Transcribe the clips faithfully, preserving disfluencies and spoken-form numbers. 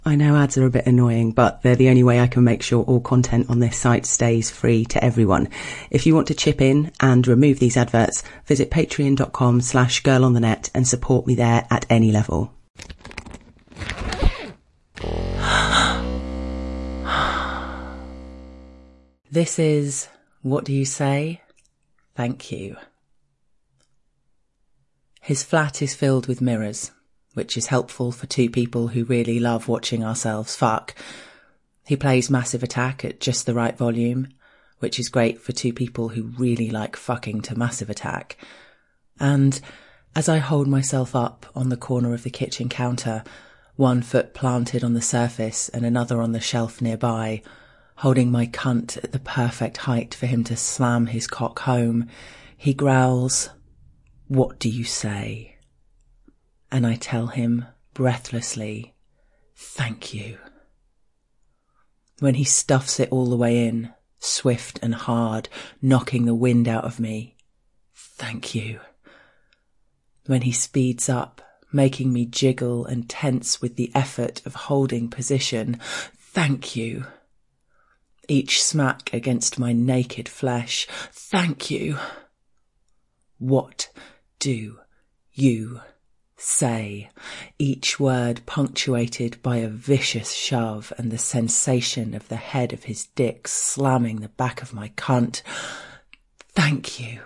I know ads are a bit annoying, but they're the only way I can make sure all content on this site stays free to everyone. If you want to chip in and remove these adverts, visit patreon.com slash girlonthenet and support me there at any level. This is What Do You Say? Thank You. His flat is filled with mirrors, which is helpful for two people who really love watching ourselves fuck. He plays Massive Attack at just the right volume, which is great for two people who really like fucking to Massive Attack. And as I hold myself up on the corner of the kitchen counter, one foot planted on the surface and another on the shelf nearby, holding my cunt at the perfect height for him to slam his cock home, he growls, "What do you say?" And I tell him, breathlessly, "Thank you." When he stuffs it all the way in, swift and hard, knocking the wind out of me, "Thank you." When he speeds up, making me jiggle and tense with the effort of holding position, "Thank you." Each smack against my naked flesh, "Thank you." What do you say? Each word punctuated by a vicious shove and the sensation of the head of his dick slamming the back of my cunt. "Thank you."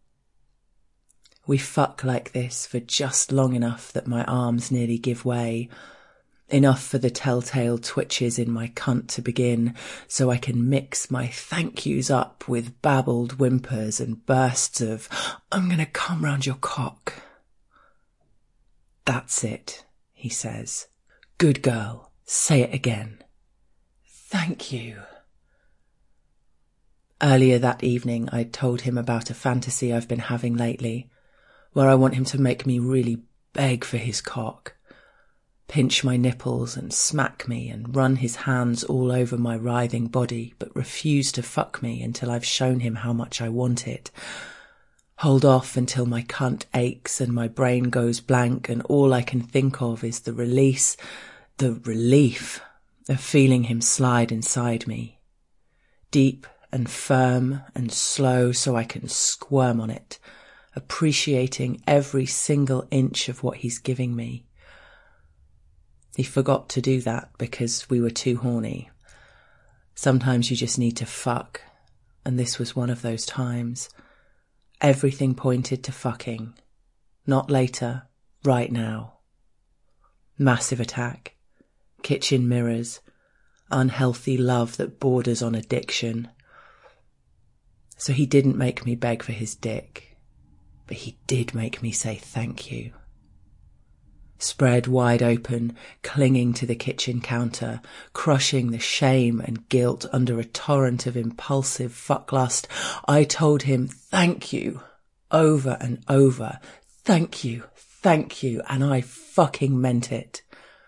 We fuck like this for just long enough that my arms nearly give way, enough for the telltale twitches in my cunt to begin, so I can mix my thank yous up with babbled whimpers and bursts of, "I'm gonna come round your cock." "That's it," he says. "Good girl. Say it again." "Thank you." Earlier that evening, I told him about a fantasy I've been having lately, where I want him to make me really beg for his cock, pinch my nipples and smack me and run his hands all over my writhing body, but refuse to fuck me until I've shown him how much I want it. Hold off until my cunt aches and my brain goes blank and all I can think of is the release, the relief of feeling him slide inside me. Deep and firm and slow so I can squirm on it, appreciating every single inch of what he's giving me. He forgot to do that because we were too horny. Sometimes you just need to fuck, and this was one of those times. Everything pointed to fucking. Not later, right now. Massive Attack. Kitchen mirrors. Unhealthy love that borders on addiction. So he didn't make me beg for his dick, but he did make me say thank you. Spread wide open, clinging to the kitchen counter, crushing the shame and guilt under a torrent of impulsive fucklust, I told him thank you over and over. Thank you, thank you, and I fucking meant it.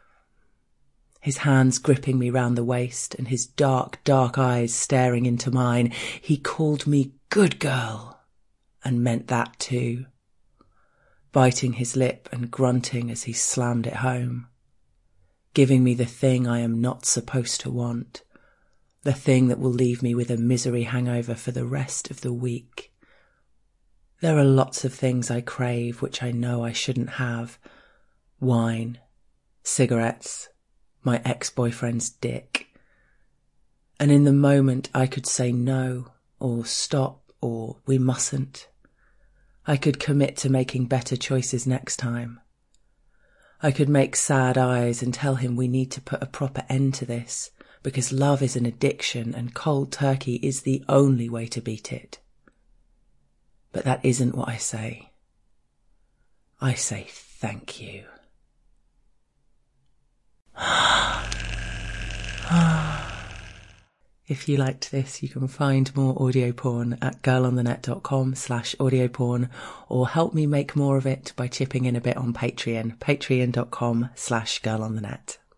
His hands gripping me round the waist and his dark, dark eyes staring into mine, he called me good girl, and meant that too. Biting his lip and grunting as he slammed it home, giving me the thing I am not supposed to want, the thing that will leave me with a misery hangover for the rest of the week. There are lots of things I crave which I know I shouldn't have. Wine, cigarettes, my ex-boyfriend's dick. And in the moment I could say no, or stop, or we mustn't. I could commit to making better choices next time. I could make sad eyes and tell him we need to put a proper end to this, because love is an addiction and cold turkey is the only way to beat it. But that isn't what I say. I say thank you. If you liked this, you can find more audio porn at girlonthenet.com slash audio porn, or help me make more of it by chipping in a bit on Patreon, patreon.com slash girlonthenet.